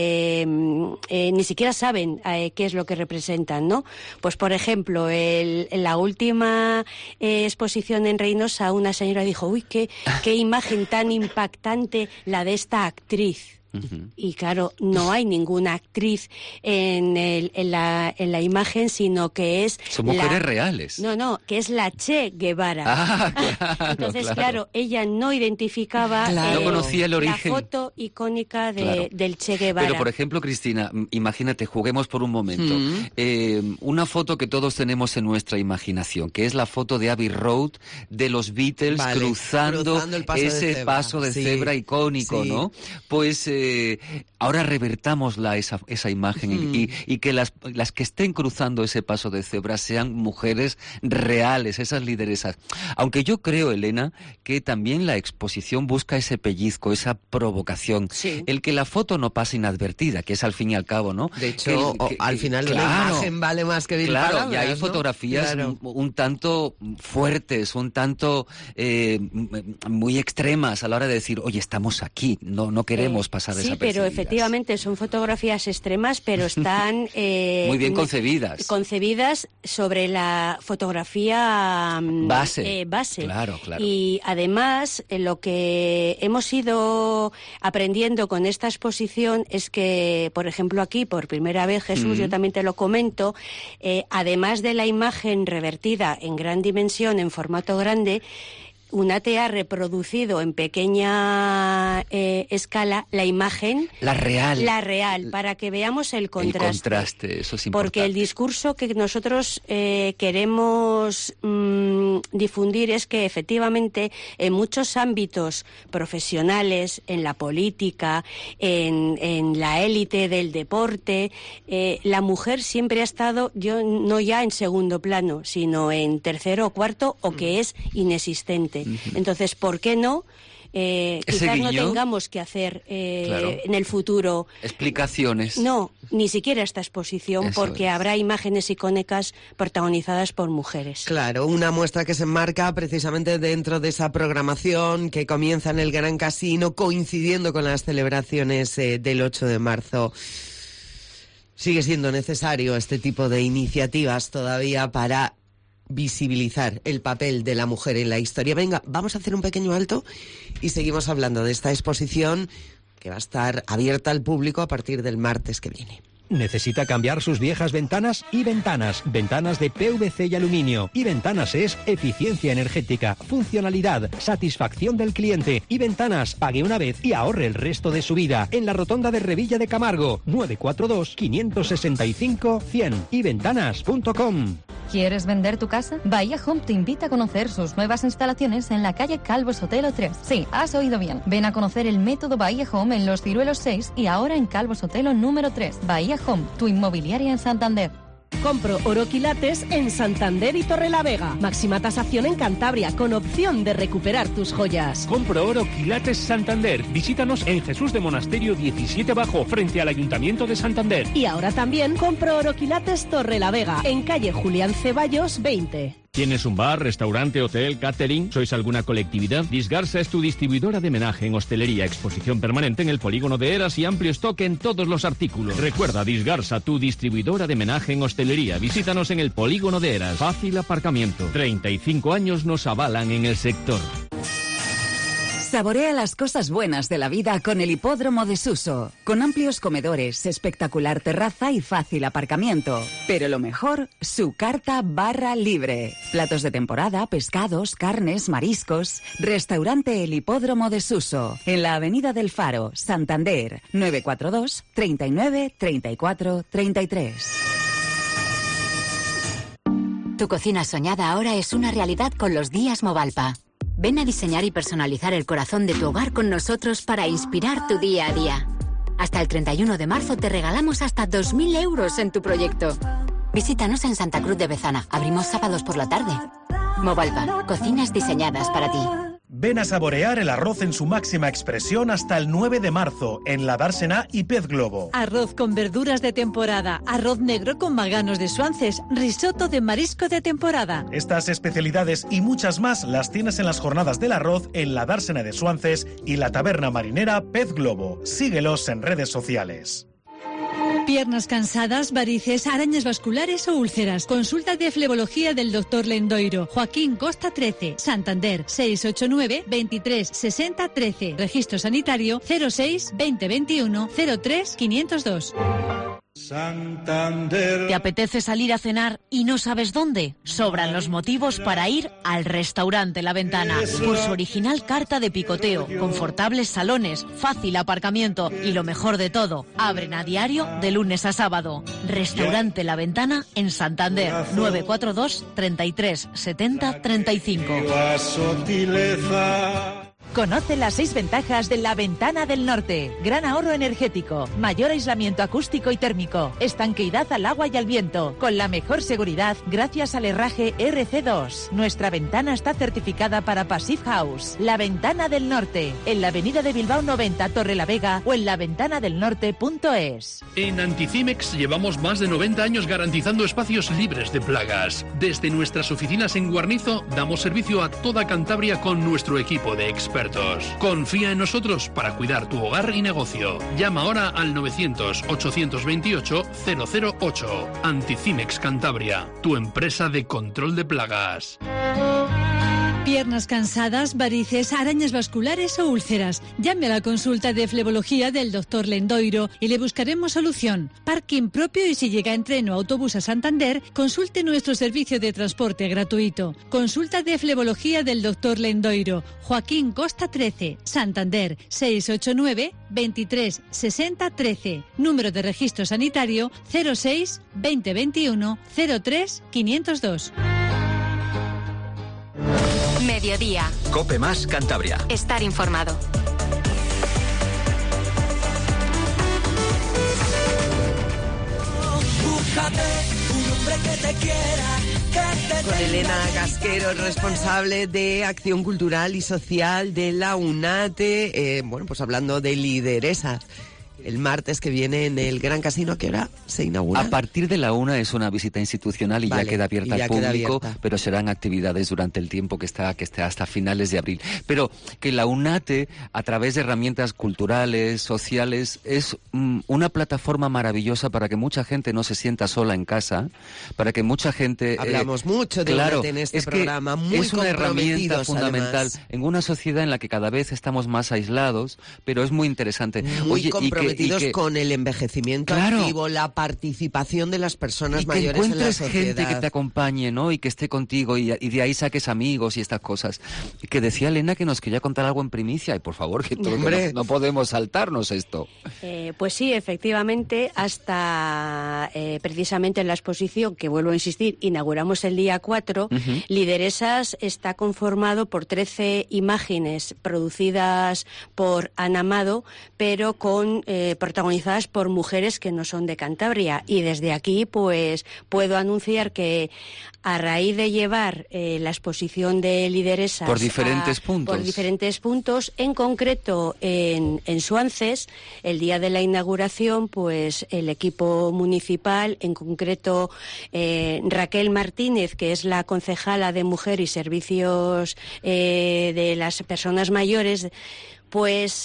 ni siquiera saben qué es lo que representan, ¿no? Pues, por ejemplo, en la última exposición en Reynosa, una señora dijo, uy, qué imagen tan impactante la de esta actriz. Y claro, no hay ninguna actriz en la imagen, sino que es... Son mujeres reales. No, que es la Che Guevara. Entonces, claro, ella no identificaba no conocía el origen. La foto icónica del Che Guevara. Pero, por ejemplo, Cristina, imagínate, juguemos por un momento. Una foto que todos tenemos en nuestra imaginación, que es la foto de Abbey Road, de los Beatles cruzando ese paso de cebra icónico, ¿no? Pues... ahora revertamos esa imagen y que las que estén cruzando ese paso de cebra sean mujeres reales, esas lideresas. Aunque yo creo, Elena, que también la exposición busca ese pellizco, esa provocación. Sí. El que la foto no pase inadvertida, que es al fin y al cabo, ¿no? De hecho, al final una imagen vale más que 1000 palabras, y hay fotografías un tanto fuertes, un tanto muy extremas a la hora de decir, oye, estamos aquí, no queremos pasar sí, pero efectivamente son fotografías extremas, pero están... muy bien concebidas. Concebidas sobre la fotografía base. Claro. Y además, lo que hemos ido aprendiendo con esta exposición es que, por ejemplo, aquí, por primera vez, Jesús, yo también te lo comento, además de la imagen revertida en gran dimensión, en formato grande, UNATE ha reproducido en pequeña escala la imagen. La real, para que veamos el contraste. El contraste, eso es importante. Porque el discurso que nosotros queremos difundir es que efectivamente en muchos ámbitos profesionales, en la política, en la élite del deporte, la mujer siempre ha estado, no ya en segundo plano, sino en tercero o cuarto, o que es inexistente. Entonces, ¿por qué no? Quizás no tengamos que hacer en el futuro explicaciones. No, ni siquiera esta exposición, porque habrá imágenes icónicas protagonizadas por mujeres. Claro, una muestra que se enmarca precisamente dentro de esa programación que comienza en el Gran Casino, coincidiendo con las celebraciones del 8 de marzo. Sigue siendo necesario este tipo de iniciativas todavía para visibilizar el papel de la mujer en la historia. Venga, vamos a hacer un pequeño alto y seguimos hablando de esta exposición que va a estar abierta al público a partir del martes que viene. ¿Necesita cambiar sus viejas ventanas? Y Ventanas. Ventanas de PVC y aluminio. Y Ventanas es eficiencia energética, funcionalidad, satisfacción del cliente. Y Ventanas, pague una vez y ahorre el resto de su vida. En la rotonda de Revilla de Camargo, 942 565 100. Y Ventanas.com. ¿Quieres vender tu casa? Bahía Home te invita a conocer sus nuevas instalaciones en la calle Calvo Sotelo 3. Sí, has oído bien. Ven a conocer el método Bahía Home en Los Ciruelos 6 y ahora en Calvo Sotelo número 3. Bahía Home, tu inmobiliaria en Santander. Compro oroquilates en Santander y Torrelavega. Máxima tasación en Cantabria, con opción de recuperar tus joyas. Compro oro Quilates Santander. Visítanos en Jesús de Monasterio 17 Bajo, frente al Ayuntamiento de Santander. Y ahora también compro oroquilates Torrelavega, en calle Julián Ceballos 20. ¿Tienes un bar, restaurante, hotel, catering? ¿Sois alguna colectividad? Disgarsa es tu distribuidora de homenaje en hostelería, exposición permanente en el polígono de Eras y amplio stock en todos los artículos. Recuerda, Disgarsa, tu distribuidora de homenaje en hostelería. Visítanos en el polígono de Eras. Fácil aparcamiento. 35 años nos avalan en el sector. Saborea las cosas buenas de la vida con el Hipódromo de Suso, con amplios comedores, espectacular terraza y fácil aparcamiento. Pero lo mejor, su carta barra libre. Platos de temporada, pescados, carnes, mariscos. Restaurante El Hipódromo de Suso, en la Avenida del Faro, Santander, 942 39 34 33. Tu cocina soñada ahora es una realidad con los días Movalpa. Ven a diseñar y personalizar el corazón de tu hogar con nosotros para inspirar tu día a día. Hasta el 31 de marzo te regalamos hasta 2.000 euros en tu proyecto. Visítanos en Santa Cruz de Bezana. Abrimos sábados por la tarde. Movalpa, cocinas diseñadas para ti. Ven a saborear el arroz en su máxima expresión hasta el 9 de marzo en la Dársena y Pez Globo. Arroz con verduras de temporada, arroz negro con maganos de Suances, risotto de marisco de temporada. Estas especialidades y muchas más las tienes en las jornadas del arroz en la Dársena de Suances y la taberna marinera Pez Globo. Síguelos en redes sociales. Piernas cansadas, varices, arañas vasculares o úlceras. Consulta de flebología del Dr. Lendoiro. Joaquín Costa 13, Santander, 689 23 60 13. Registro sanitario 06 2021 03 502. Santander. ¿Te apetece salir a cenar y no sabes dónde? Sobran los motivos para ir al restaurante La Ventana. Por su original carta de picoteo, confortables salones, fácil aparcamiento y lo mejor de todo, abren a diario de lunes a sábado. Restaurante La Ventana en Santander, 942 33 70 35. Conoce las 6 ventajas de La Ventana del Norte. Gran ahorro energético, mayor aislamiento acústico y térmico, estanqueidad al agua y al viento, con la mejor seguridad gracias al herraje RC2. Nuestra ventana está certificada para Passive House. La Ventana del Norte, en la avenida de Bilbao 90, Torrelavega o en laventanadelnorte.es. En Anticimex llevamos más de 90 años garantizando espacios libres de plagas. Desde nuestras oficinas en Guarnizo damos servicio a toda Cantabria con nuestro equipo de expertos. Confía en nosotros para cuidar tu hogar y negocio. Llama ahora al 900-828-008. Anticimex Cantabria, tu empresa de control de plagas. Piernas cansadas, varices, arañas vasculares o úlceras. Llame a la consulta de flebología del Dr. Lendoiro y le buscaremos solución. Parking propio y si llega en tren o autobús a Santander, consulte nuestro servicio de transporte gratuito. Consulta de flebología del Dr. Lendoiro. Joaquín Costa 13, Santander, 689 23 60 13. Número de registro sanitario 06 2021 03 502. Mediodía. Cope Más Cantabria. Estar informado. Búscate un hombre que te quiera, que te Con Elena Casquero, responsable de Acción Cultural y Social de la UNATE, pues hablando de lideresas. El martes que viene en el Gran Casino, ¿a qué hora se inaugura? A partir de la 1 es una visita institucional y ya queda abierta al público, pero serán actividades durante el tiempo que está hasta finales de abril. Pero que la UNATE, a través de herramientas culturales, sociales, es una plataforma maravillosa para que mucha gente no se sienta sola en casa, para que mucha gente... Hablamos mucho de UNATE en este programa, muy es una herramienta fundamental además. En una sociedad en la que cada vez estamos más aislados, pero es muy interesante. Muy comprometidos comprometidos con el envejecimiento activo, la participación de las personas mayores en la sociedad. Gente que te acompañe, ¿no? Y que esté contigo y de ahí saques amigos y estas cosas. Que decía Elena que nos quería contar algo en primicia y por favor, que no podemos saltarnos esto. Pues sí, efectivamente, hasta precisamente en la exposición, que vuelvo a insistir, inauguramos el día 4, Lideresas está conformado por 13 imágenes producidas por Ana Amado, pero protagonizadas por mujeres que no son de Cantabria. Y desde aquí, pues, puedo anunciar que a raíz de llevar la exposición de lideresas por diferentes puntos, en concreto en Suances, el día de la inauguración, pues el equipo municipal, en concreto Raquel Martínez, que es la concejala de Mujer y Servicios de las Personas Mayores, pues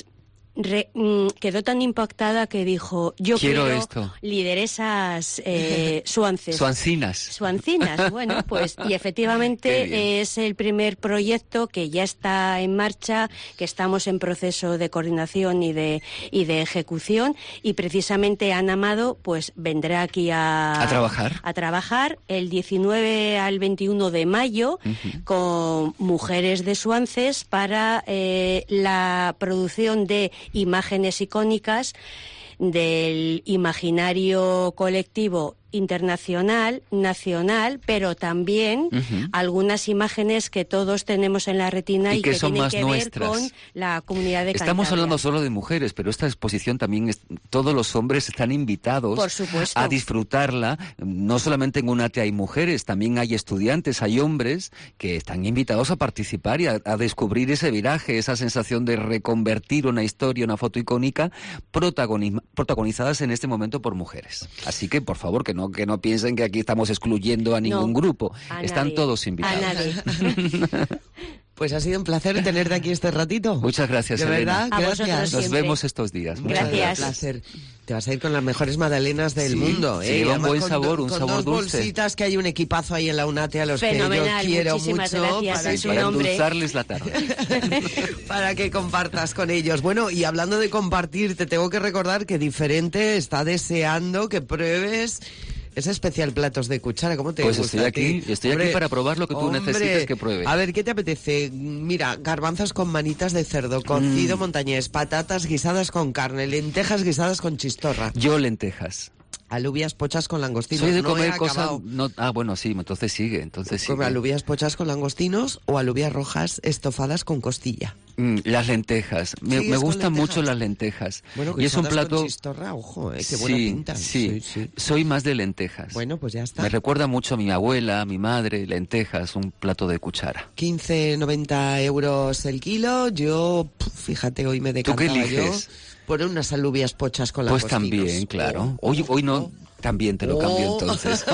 quedó tan impactada que dijo, yo quiero esto. Lideresas Suances. Suancinas, bueno, pues y efectivamente es el primer proyecto que ya está en marcha, que estamos en proceso de coordinación y de ejecución, y precisamente Ana Amado pues vendrá aquí a trabajar el 19 al 21 de mayo con mujeres de Suances para la producción de imágenes icónicas del imaginario colectivo internacional, nacional, pero también algunas imágenes que todos tenemos en la retina y que son tienen más que nuestras. ver con la comunidad de Cantabria. Estamos hablando solo de mujeres, pero esta exposición también todos los hombres están invitados a disfrutarla. No solamente en UNATE hay mujeres, también hay estudiantes, hay hombres que están invitados a participar y a descubrir ese viraje, esa sensación de reconvertir una historia, una foto icónica, protagonizadas en este momento por mujeres. Así que, por favor, que no piensen que aquí estamos excluyendo a ningún grupo. Están todos invitados. A nadie. Pues ha sido un placer tenerte aquí este ratito. Muchas gracias, de Elena. verdad, gracias. Nos vemos estos días. Gracias. Un placer. Te vas a ir con las mejores magdalenas del mundo. Sí, un buen sabor, un sabor dos dulce. Bolsitas que hay un equipazo ahí en la UNATE a los que yo quiero mucho. Para endulzarles la tarde. Para que compartas con ellos. Bueno, y hablando de compartir, te tengo que recordar que Diferente está deseando que pruebes ese especial platos de cuchara. ¿Cómo te gusta? Pues estoy aquí para probar lo que tú necesites que pruebe. A ver, ¿qué te apetece? Mira, garbanzos con manitas de cerdo, cocido montañés, patatas guisadas con carne, lentejas guisadas con chistorra. Yo lentejas. Alubias pochas con langostinos. Soy de comer cosas... bueno, sí, entonces sigue. Alubias pochas con langostinos o alubias rojas estofadas con costilla. Las lentejas. Me gustan mucho las lentejas. Bueno, y es un plato... con chistorra, ojo, qué buena pinta. Sí. Soy más de lentejas. Bueno, pues ya está. Me recuerda mucho a mi abuela, a mi madre, lentejas, un plato de cuchara. 15,90 euros el kilo. Yo, fíjate, hoy me decantaba. ¿Tú qué eliges? Por unas alubias pochas con langostinos. Pues también, claro. Hoy no... También te lo cambio entonces.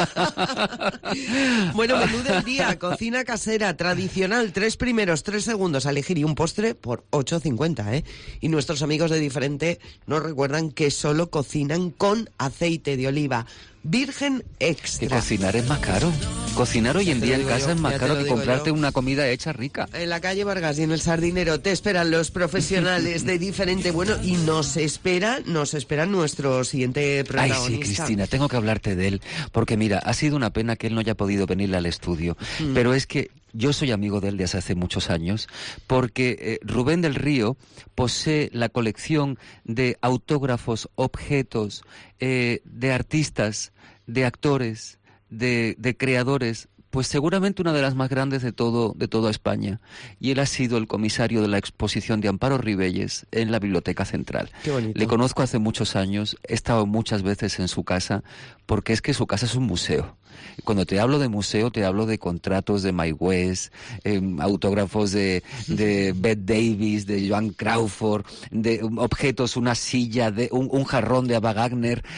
Bueno, menú del día, cocina casera, tradicional, 3 primeros, 3 segundos a elegir y un postre por 8,50, ¿eh? Y nuestros amigos de Diferente nos recuerdan que solo cocinan con aceite de oliva virgen extra. Que cocinar es más caro. Cocinar hoy en día en casa es más caro que comprarte una comida hecha rica. En la calle Vargas y en el Sardinero te esperan los profesionales de Diferente. Bueno, y nos esperan nuestro siguiente protagonista. Ay, sí, Cristina, tengo que hablarte de él. Porque mira, ha sido una pena que él no haya podido venir al estudio. Pero es que yo soy amigo de él desde hace muchos años, porque Rubén del Río posee la colección de autógrafos, objetos, de artistas, de actores, de creadores, pues seguramente una de las más grandes de toda España. Y él ha sido el comisario de la exposición de Amparo Ribelles en la Biblioteca Central. Qué bonito. Le conozco hace muchos años, he estado muchas veces en su casa, porque es que su casa es un museo. Cuando te hablo de museo, te hablo de contratos de Mae West, autógrafos de Bette Davis, de Joan Crawford, de objetos, una silla, un jarrón de Ava Gardner,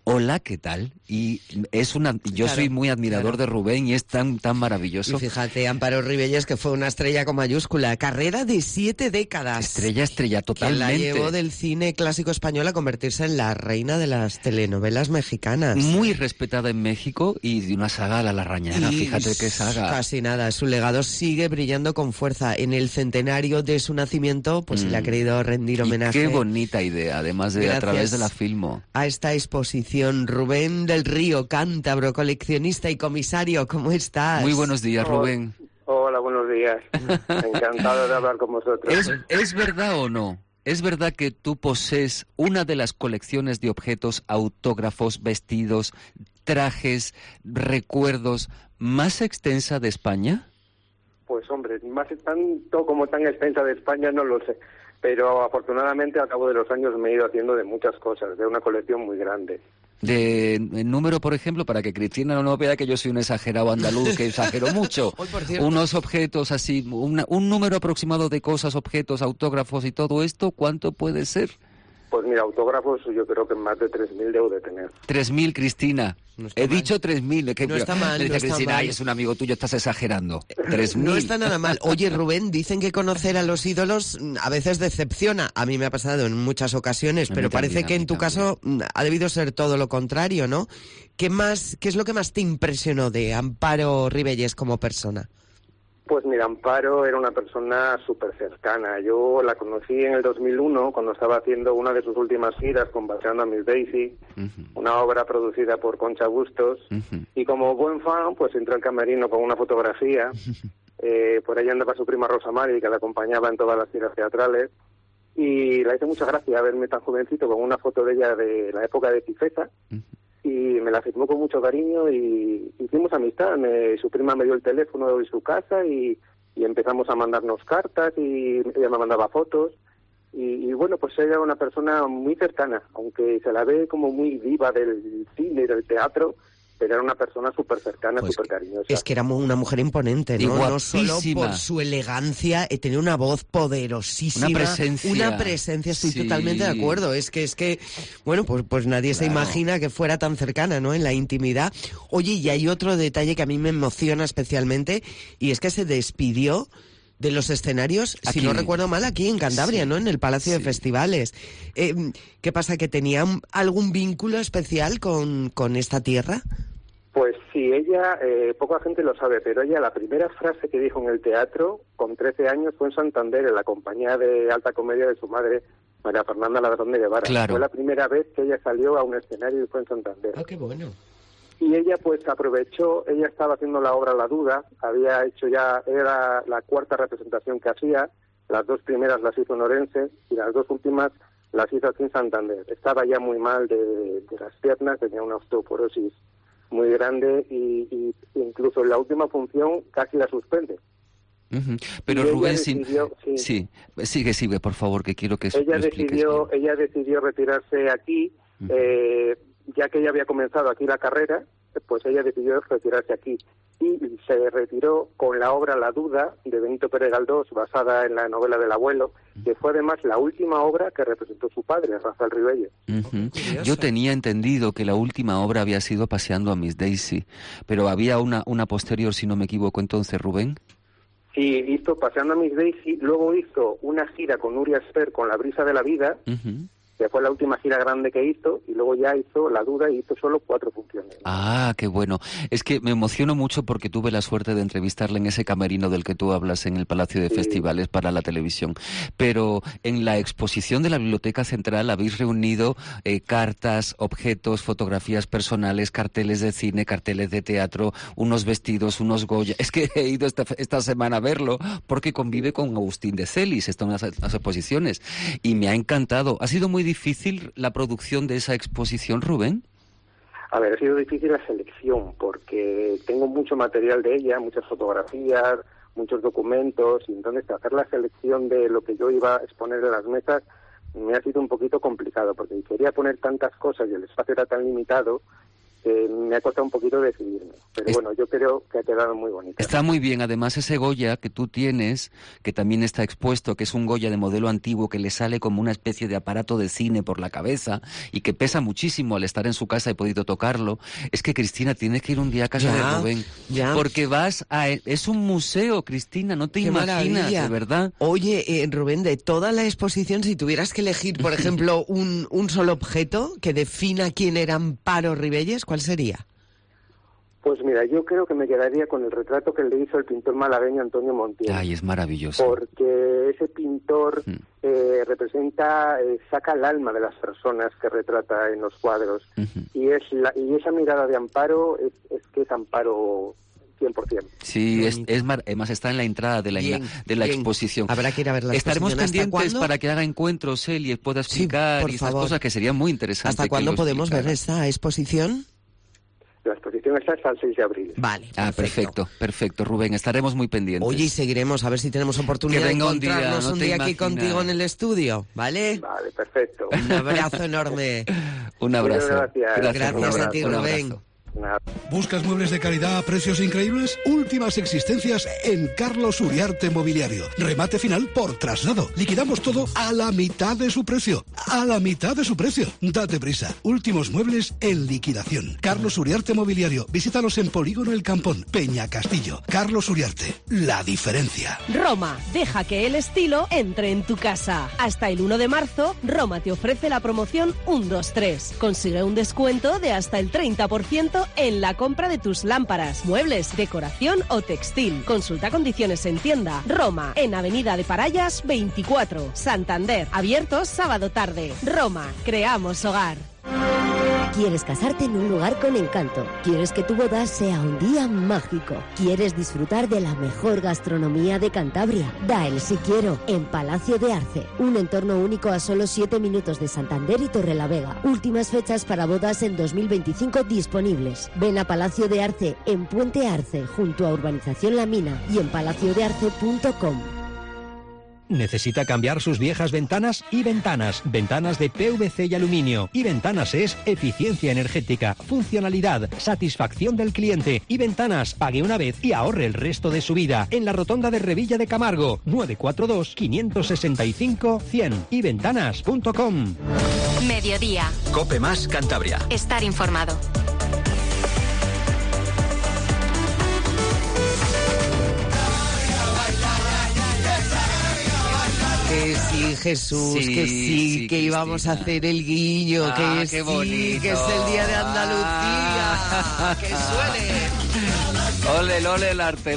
hola, ¿qué tal? Y yo soy muy admirador de Rubén y es tan maravilloso. Y fíjate, Amparo Ribelles, que fue una estrella con mayúscula, carrera de 7 décadas. Estrella, totalmente. Que la llevó del cine clásico español a convertirse en la reina de las telenovelas mexicanas. Muy respetada en México y de una saga a la Larrañaga, fíjate qué saga. Casi nada, su legado sigue brillando con fuerza. En el centenario de su nacimiento, pues se le ha querido rendir homenaje. Qué bonita idea, además de a través de la Filmo. A esta exposición, Rubén del Río, cántabro, coleccionista y comisario, ¿cómo estás? Muy buenos días, Rubén. Hola, buenos días. Encantado de hablar con vosotros. ¿Es verdad o no? ¿Es verdad que tú posees una de las colecciones de objetos, autógrafos, vestidos, trajes, recuerdos más extensa de España? Pues hombre, tanto como tan extensa de España no lo sé. Pero afortunadamente al cabo de los años me he ido haciendo de muchas cosas, de una colección muy grande. De número, por ejemplo, para que Cristina no vea que yo soy un exagerado andaluz, que exagero mucho. Hoy, por cierto, unos objetos así, un número aproximado de cosas, objetos, autógrafos y todo esto, ¿cuánto puede ser? Pues mira, autógrafos yo creo que más de 3.000 debo de tener. 3.000, Cristina. He dicho 3.000. No está mal, me dice no está Cristina, mal. ay, es un amigo tuyo, estás exagerando. 3.000. No está nada mal. Oye, Rubén, dicen que conocer a los ídolos a veces decepciona. A mí me ha pasado en muchas ocasiones, pero parece que en tu caso ha debido ser todo lo contrario, ¿no? ¿Qué es lo que más te impresionó de Amparo Ribelles como persona? Pues mira, Amparo era una persona súper cercana. Yo la conocí en el 2001 cuando estaba haciendo una de sus últimas giras con Paseando a Miss Daisy, una obra producida por Concha Bustos, y como buen fan pues entró al camerino con una fotografía. Por ahí andaba su prima Rosa Mari, que la acompañaba en todas las giras teatrales, y le hizo mucha gracia verme tan jovencito con una foto de ella de la época de Cifesa. Y me la firmó con mucho cariño y hicimos amistad. Su prima me dio el teléfono de su casa y empezamos a mandarnos cartas y ella me mandaba fotos. Y bueno, pues ella era una persona muy cercana, aunque se la ve como muy diva del cine y del teatro, pero era una persona súper cercana, súper cariñosa. Es que era una mujer imponente, ¿no? No solo por su elegancia, tenía una voz poderosísima. Una presencia, estoy totalmente de acuerdo. Es que bueno, pues nadie se imagina que fuera tan cercana, ¿no? En la intimidad. Oye, y hay otro detalle que a mí me emociona especialmente, y es que se despidió de los escenarios, si no recuerdo mal, aquí en Cantabria, ¿no? En el Palacio de Festivales. ¿Qué pasa? ¿Que tenía algún vínculo especial con esta tierra? Pues sí, ella, poca gente lo sabe, pero ella la primera frase que dijo en el teatro, con 13 años, fue en Santander, en la compañía de alta comedia de su madre, María Fernanda Ladrón de Guevara. Claro. Fue la primera vez que ella salió a un escenario y fue en Santander. ¡Ah, qué bueno! Y ella pues aprovechó, ella estaba haciendo la obra La Duda, había hecho ya, era la cuarta representación que hacía, las dos primeras las hizo en Orense y las dos últimas las hizo aquí en Santander. Estaba ya muy mal de las piernas, tenía una osteoporosis muy grande y incluso en la última función casi la suspende. Pero y Rubén, sigue, por favor, que quiero que ella decidió retirarse aquí, ya que ella había comenzado aquí la carrera, pues ella decidió retirarse aquí y se retiró con la obra La Duda de Benito Pérez Galdós, basada en la novela del abuelo, que fue además la última obra que representó su padre, Rafael Ribelles. Yo tenía entendido que la última obra había sido Paseando a Miss Daisy, pero había una posterior, si no me equivoco, entonces, Rubén. Sí, hizo Paseando a Miss Daisy, luego hizo una gira con Nuria Esper con La Brisa de la Vida, que fue la última gira grande que hizo, y luego ya hizo La Duda y hizo solo 4 funciones. Ah, qué bueno. Es que me emociono mucho porque tuve la suerte de entrevistarla en ese camerino del que tú hablas en el Palacio de Festivales para la televisión. Pero en la exposición de la Biblioteca Central habéis reunido cartas, objetos, fotografías personales, carteles de cine, carteles de teatro, unos vestidos, unos Goya. Es que he ido esta semana a verlo porque convive con Agustín de Celis, está en las exposiciones, y me ha encantado. Ha sido muy difícil la producción de esa exposición, Rubén. A ver, ha sido difícil la selección porque tengo mucho material de ella, muchas fotografías, muchos documentos, y entonces hacer la selección de lo que yo iba a exponer en las mesas me ha sido un poquito complicado porque quería poner tantas cosas y el espacio era tan limitado me ha costado un poquito decidirme. Pero bueno, yo creo que ha quedado muy bonito. Está muy bien. Además, ese Goya que tú tienes, que también está expuesto, que es un Goya de modelo antiguo, que le sale como una especie de aparato de cine por la cabeza y que pesa muchísimo al estar en su casa, he podido tocarlo. Es que, Cristina, tienes que ir un día a casa de Rubén. Porque vas a... Es un museo, Cristina, no te imaginas, de verdad. Oye, Rubén, de toda la exposición, si tuvieras que elegir, por ejemplo, un solo objeto que defina quién era Amparo Ribelles, ¿cuál sería? Pues mira, yo creo que me quedaría con el retrato que le hizo el pintor malagueño Antonio Montiel. Ay, es maravilloso. Porque ese pintor saca el alma de las personas que retrata en los cuadros. Y esa mirada de Amparo es que es Amparo 100%. Sí, además está en la entrada de la exposición. Habrá que ir a ver la Estaremos exposición. pendientes para que haga encuentros él y pueda explicar y estas cosas que serían muy interesantes. ¿Hasta cuándo podemos ver esta exposición? La exposición está hasta el 6 de abril. Vale. Perfecto, Rubén, estaremos muy pendientes. Oye, y seguiremos a ver si tenemos oportunidad de encontrarnos un día aquí contigo en el estudio, ¿vale? Vale, perfecto. Un abrazo enorme. Un abrazo. Gracias a ti, Rubén. ¿Buscas muebles de calidad a precios increíbles? Últimas existencias en Carlos Uriarte Mobiliario. Remate final por traslado. Liquidamos todo a la mitad de su precio. A la mitad de su precio. Date prisa. Últimos muebles en liquidación. Carlos Uriarte Mobiliario. Visítalos en Polígono El Campón, Peña Castillo. Carlos Uriarte. La diferencia. Roma. Deja que el estilo entre en tu casa. Hasta el 1 de marzo, Roma te ofrece la promoción 1-2-3. Consigue un descuento de hasta el 30% en la compra de tus lámparas, muebles, decoración o textil. Consulta condiciones en tienda. Roma, en Avenida de Parayas 24, Santander. Abiertos sábado tarde. Roma, creamos hogar. ¿Quieres casarte en un lugar con encanto? ¿Quieres que tu boda sea un día mágico? ¿Quieres disfrutar de la mejor gastronomía de Cantabria? Da el sí quiero en Palacio de Arce, un entorno único a solo 7 minutos de Santander y Torrelavega. Últimas fechas para bodas en 2025 disponibles. Ven a Palacio de Arce en Puente Arce, junto a Urbanización La Mina y en palaciodearce.com. ¿Necesita cambiar sus viejas ventanas? Y Ventanas. Ventanas de PVC y aluminio. Y Ventanas es eficiencia energética, funcionalidad, satisfacción del cliente. Y Ventanas, pague una vez y ahorre el resto de su vida. En la rotonda de Revilla de Camargo, 942-565-100. Y Ventanas.com. Mediodía. Cope Más Cantabria. Estar informado. Que sí, Jesús, que íbamos a hacer el guiño, qué bonito. Que es el día de Andalucía, que suene. Ole el arte.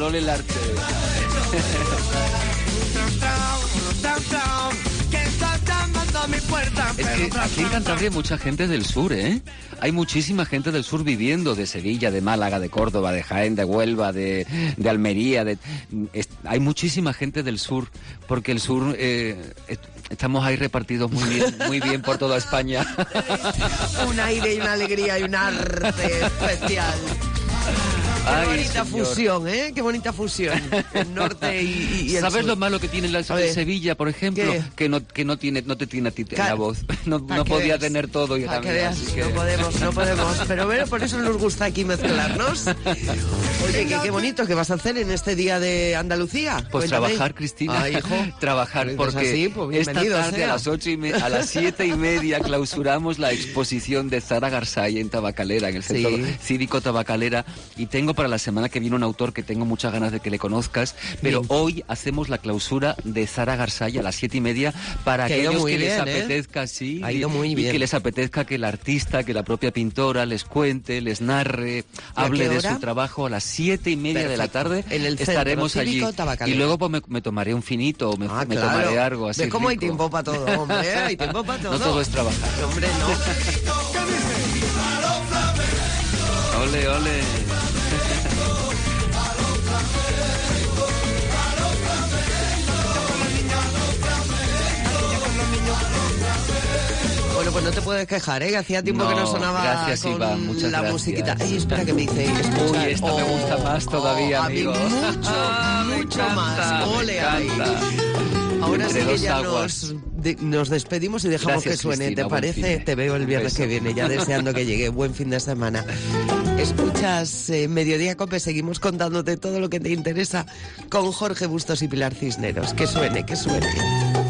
Es que aquí en Cantabria hay mucha gente del sur, ¿eh? Hay muchísima gente del sur viviendo, de Sevilla, de Málaga, de Córdoba, de Jaén, de Huelva, de Almería. Hay muchísima gente del sur, porque el sur estamos ahí repartidos muy bien por toda España. Un aire y una alegría y un arte especial. Qué bonita fusión, ¿eh? Qué bonita fusión. El norte y el ¿Sabes sur? Lo malo que tiene la Sevilla, por ejemplo? Que no te tiene a ti la voz. No podía tener todo. Yo también. Que... No podemos. Pero bueno, por eso nos gusta aquí mezclarnos. Oye, qué bonito que vas a hacer en este día de Andalucía. Pues Cuéntame. trabajar, Cristina. Hijo. Trabajar, pues porque así, pues esta tarde a las 7:30 clausuramos la exposición de Zara Garsay en Tabacalera, en el Centro Cívico Tabacalera, y tengo para la semana que viene un autor que tengo muchas ganas de que le conozcas, pero hoy hacemos la clausura de Zara Garsay a las 7:30 para aquellos que les apetezca, y que les apetezca que el artista, que la propia pintora les cuente, les narre, hable de su trabajo. A las 7:30 de la tarde en el estaremos allí. Y luego pues me tomaré un finito o me tomaré algo así. ¿Ves cómo hay tiempo para todo, hombre? Hay tiempo para todo. No todo es trabajar. Hombre, no. Ole. Bueno, pues no te puedes quejar, ¿eh? Hacía tiempo que no sonaba gracias, con Iván, muchas la gracias. musiquita. Ay, espera que me dice. Uy, esta me gusta más todavía, amigo. A mí mucho más. Ole ahí. Ahora sí Entre que dos ya aguas. nos despedimos y dejamos Gracias, que suene. Cristina, ¿Te buen parece? finde. Te veo el Un viernes beso. que viene, ya deseando que llegue. Buen fin de semana. Escuchas Mediodía Cope, seguimos contándote todo lo que te interesa con Jorge Bustos y Pilar Cisneros. Que suene, que suene.